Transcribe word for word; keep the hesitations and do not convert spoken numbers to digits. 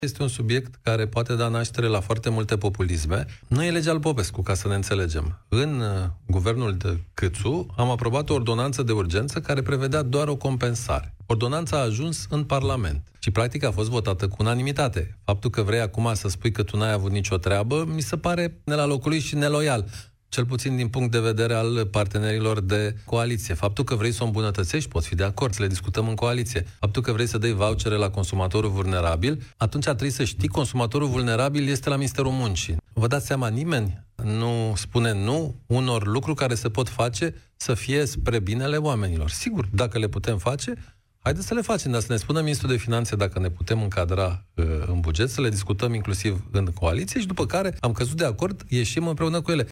Este un subiect care poate da naștere la foarte multe populisme. Nu e legea lui Popescu, ca să ne înțelegem. În uh, guvernul de Câțu am aprobat o ordonanță de urgență care prevedea doar o compensare. Ordonanța a ajuns în Parlament și practic a fost votată cu unanimitate. Faptul că vrei acum să spui că tu n-ai avut nicio treabă, mi se pare ne la locului și neloial. Cel puțin din punct de vedere al partenerilor de coaliție. Faptul că vrei să o îmbunătățești, pot fi de acord, să le discutăm în coaliție. Faptul că vrei să dai vouchere la consumatorul vulnerabil, atunci ar trebui să știi, consumatorul vulnerabil este la Ministerul Muncii. Vă dați seama, nimeni nu spune nu unor lucruri care se pot face să fie spre binele oamenilor. Sigur, dacă le putem face, haideți să le facem, dar să ne spună Ministrul de Finanțe dacă ne putem încadra uh, în buget, să le discutăm inclusiv în coaliție și după care am căzut de acord, ieșim împreună cu ele.